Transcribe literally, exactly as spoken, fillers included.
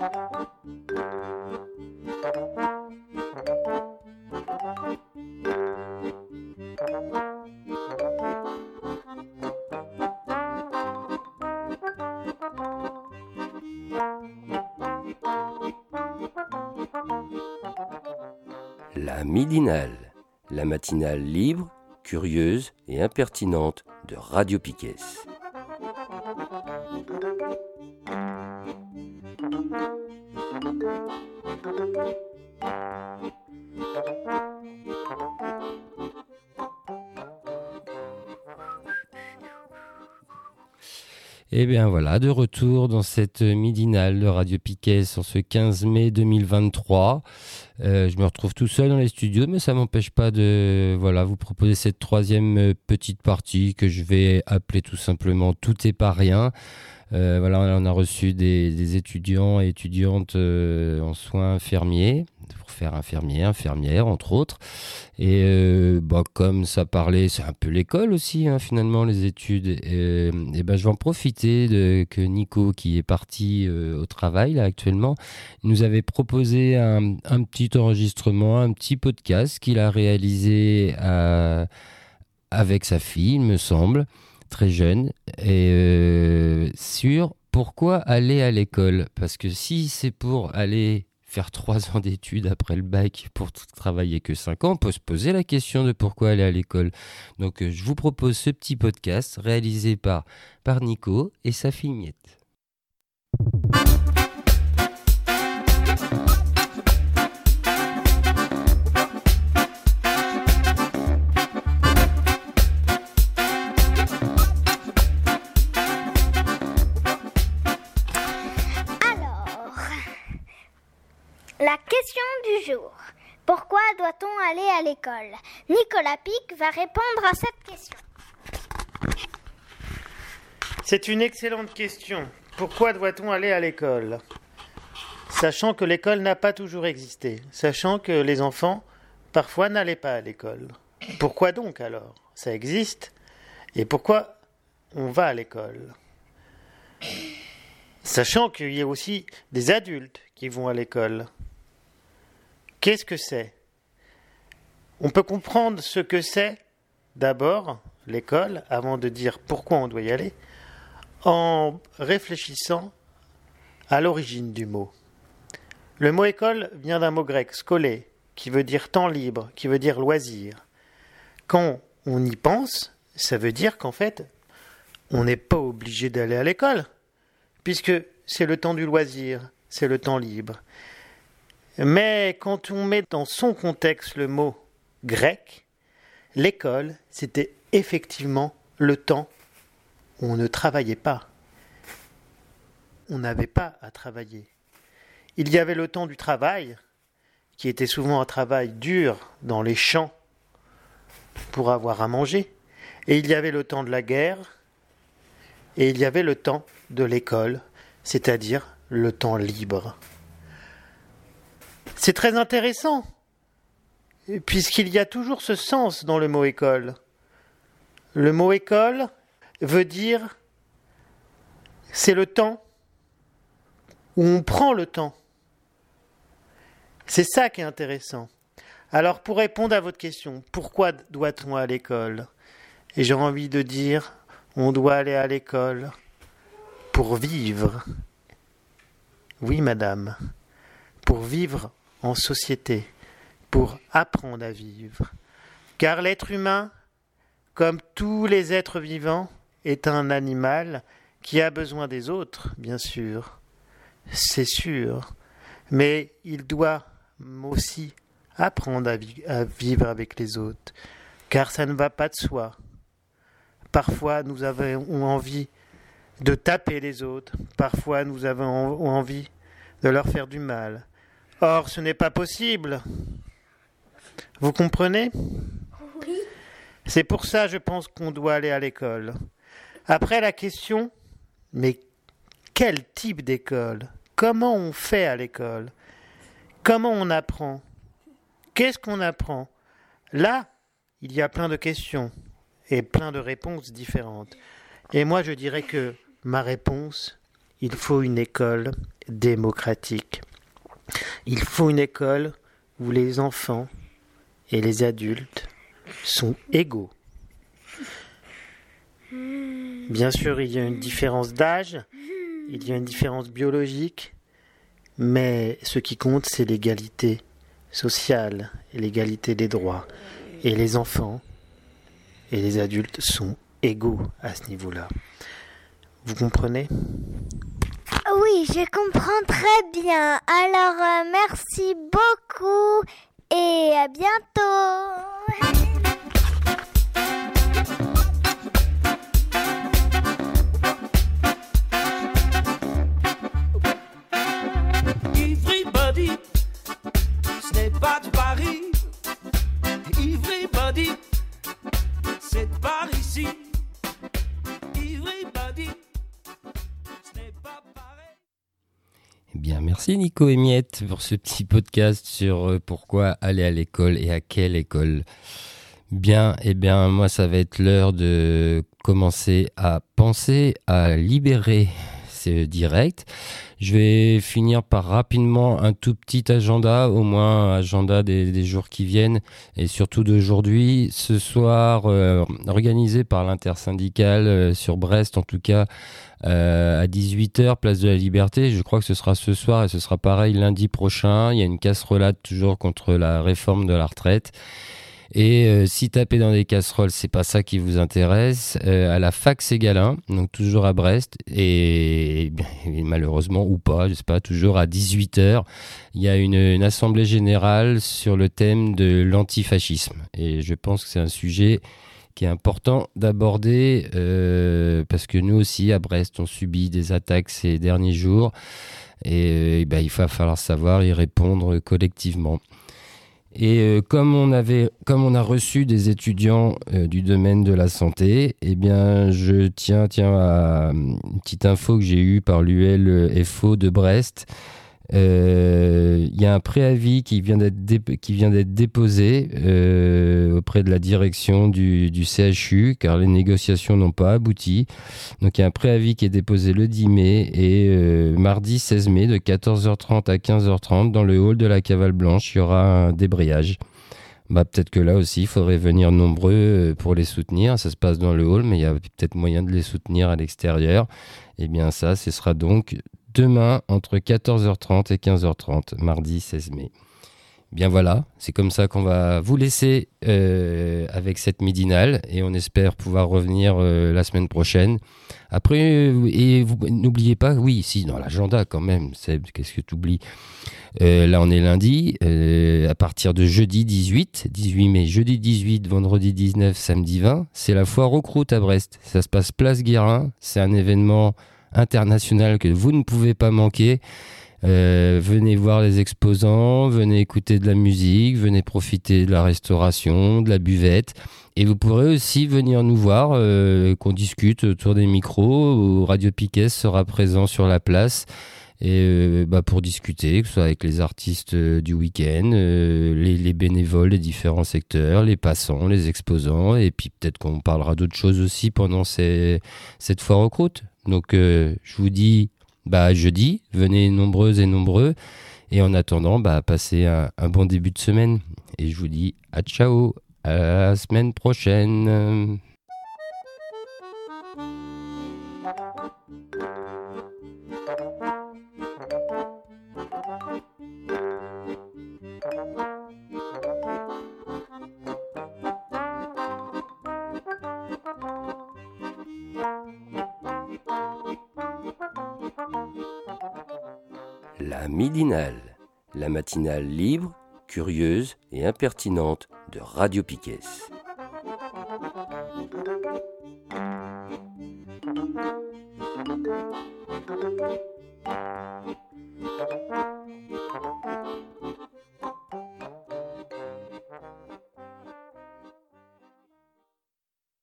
La midinale, la matinale libre, curieuse et impertinente de Radio Piquet. Et bien voilà, de retour dans cette midinale de Radio Piquet sur ce quinze mai deux mille vingt-trois. Euh, je me retrouve tout seul dans les studios, mais ça ne m'empêche pas de voilà, vous proposer cette troisième petite partie que je vais appeler tout simplement « Tout est pas rien ». Euh, voilà, on a reçu des, des étudiants et étudiantes euh, en soins infirmiers, pour faire infirmier, infirmière, entre autres. Et euh, bah, comme ça parlait, c'est un peu l'école aussi, hein, finalement, les études. Et, et ben, je vais en profiter de, que Nico, qui est parti euh, au travail là, actuellement, nous avait proposé un, un petit enregistrement, un petit podcast qu'il a réalisé à, avec sa fille, il me semble, très jeune, et euh, sur pourquoi aller à l'école. Parce que si c'est pour aller faire trois ans d'études après le bac pour travailler que cinq ans, on peut se poser la question de pourquoi aller à l'école. Donc euh, je vous propose ce petit podcast réalisé par, par Nico et sa fille Miette. La question du jour. Pourquoi doit-on aller à l'école ? Nicolas Pic va répondre à cette question. C'est une excellente question. Pourquoi doit-on aller à l'école ? Sachant que l'école n'a pas toujours existé. Sachant que les enfants, parfois, n'allaient pas à l'école. Pourquoi donc alors ? Ça existe. Et pourquoi on va à l'école ? Sachant qu'il y a aussi des adultes qui vont à l'école. Qu'est-ce que c'est ? On peut comprendre ce que c'est, d'abord, l'école, avant de dire pourquoi on doit y aller, en réfléchissant à l'origine du mot. Le mot école vient d'un mot grec, skolé, qui veut dire temps libre, qui veut dire loisir. Quand on y pense, ça veut dire qu'en fait, on n'est pas obligé d'aller à l'école, puisque c'est le temps du loisir, c'est le temps libre. Mais quand on met dans son contexte le mot grec, l'école, c'était effectivement le temps où on ne travaillait pas. On n'avait pas à travailler. Il y avait le temps du travail, qui était souvent un travail dur dans les champs pour avoir à manger, et il y avait le temps de la guerre, et il y avait le temps de l'école, c'est-à-dire le temps libre. C'est très intéressant, puisqu'il y a toujours ce sens dans le mot école. Le mot école veut dire c'est le temps où on prend le temps. C'est ça qui est intéressant. Alors pour répondre à votre question, pourquoi doit-on aller à l'école ? Et j'ai envie de dire, on doit aller à l'école pour vivre. Oui, madame, pour vivre en société, pour apprendre à vivre. Car l'être humain, comme tous les êtres vivants, est un animal qui a besoin des autres, bien sûr, c'est sûr, mais il doit aussi apprendre à, vi- à vivre avec les autres, car ça ne va pas de soi. Parfois, nous avons envie de taper les autres, parfois nous avons envie de leur faire du mal. Or, ce n'est pas possible. Vous comprenez ? Oui. C'est pour ça, je pense, qu'on doit aller à l'école. Après, la question, mais quel type d'école ? Comment on fait à l'école ? Comment on apprend ? Qu'est-ce qu'on apprend ? Là, il y a plein de questions et plein de réponses différentes. Et moi, je dirais que ma réponse il faut une école démocratique. Il faut une école où les enfants et les adultes sont égaux. Bien sûr, il y a une différence d'âge, il y a une différence biologique, mais ce qui compte, c'est l'égalité sociale et l'égalité des droits. Et les enfants et les adultes sont égaux à ce niveau-là. Vous comprenez ? Oui, je comprends très bien. Alors, euh, merci beaucoup et à bientôt. Everybody, ce n'est pas de Paris. Everybody, c'est par ici. Everybody, ce n'est pas pareil. Eh bien, merci Nico et Miette pour ce petit podcast sur euh, pourquoi aller à l'école et à quelle école. Bien, eh bien, moi, ça va être l'heure de commencer à penser à libérer ce direct. Je vais finir par rapidement un tout petit agenda, au moins un agenda des, des jours qui viennent et surtout d'aujourd'hui. Ce soir, euh, organisé par l'intersyndicale euh, sur Brest, en tout cas, euh, à dix-huit heures, place de la Liberté. Je crois que ce sera ce soir et ce sera pareil lundi prochain. Il y a une casserolade toujours contre la réforme de la retraite. Et euh, si taper dans des casseroles, c'est pas ça qui vous intéresse, euh, à la fac Ségalin, donc toujours à Brest, et, et malheureusement ou pas, je sais pas, toujours à dix-huit heures, il y a une, une assemblée générale sur le thème de l'antifascisme. Et je pense que c'est un sujet qui est important d'aborder euh, parce que nous aussi à Brest, on subit des attaques ces derniers jours et, et ben, il va falloir savoir y répondre collectivement. Et euh, comme on avait, comme on a reçu des étudiants euh, du domaine de la santé, eh bien, je tiens, tiens à une petite info que j'ai eue par l'U L F O de Brest. Il euh, y a un préavis qui vient d'être, dé- qui vient d'être déposé euh, auprès de la direction du, du C H U, car les négociations n'ont pas abouti. Donc il y a un préavis qui est déposé le dix mai et euh, mardi seize mai de quatorze heures trente à quinze heures trente dans le hall de la Cavale Blanche, il y aura un débrayage. Bah, peut-être que là aussi, il faudrait venir nombreux pour les soutenir. Ça se passe dans le hall, mais il y a peut-être moyen de les soutenir à l'extérieur. Et bien ça, ce sera donc demain entre quatorze heures trente et quinze heures trente, mardi seize mai. Bien voilà, c'est comme ça qu'on va vous laisser euh, avec cette midinale et on espère pouvoir revenir euh, la semaine prochaine. Après, euh, et vous n'oubliez pas, oui, si, dans l'agenda quand même, Seb, qu'est-ce que tu oublies ? euh, Là, on est lundi, euh, à partir de jeudi dix-huit, dix-huit mai, jeudi dix-huit, vendredi dix-neuf, samedi vingt, c'est la foire aux croûtes à Brest. Ça se passe place Guérin, c'est un événement international que vous ne pouvez pas manquer. Euh, venez voir les exposants, venez écouter de la musique, venez profiter de la restauration, de la buvette. Et vous pourrez aussi venir nous voir, euh, qu'on discute autour des micros. Radio Piquet sera présent sur la place et euh, bah, pour discuter, que ce soit avec les artistes euh, du week-end, euh, les, les bénévoles des différents secteurs, les passants, les exposants. Et puis peut-être qu'on parlera d'autres choses aussi pendant ces, cette foire aux croûtes. Donc euh, je vous dis bah, jeudi, venez nombreuses et nombreux. Et en attendant, bah, passez un, un bon début de semaine. Et je vous dis à ciao, à la semaine prochaine. La midinale, la matinale libre, curieuse et impertinente de Radio Piquet.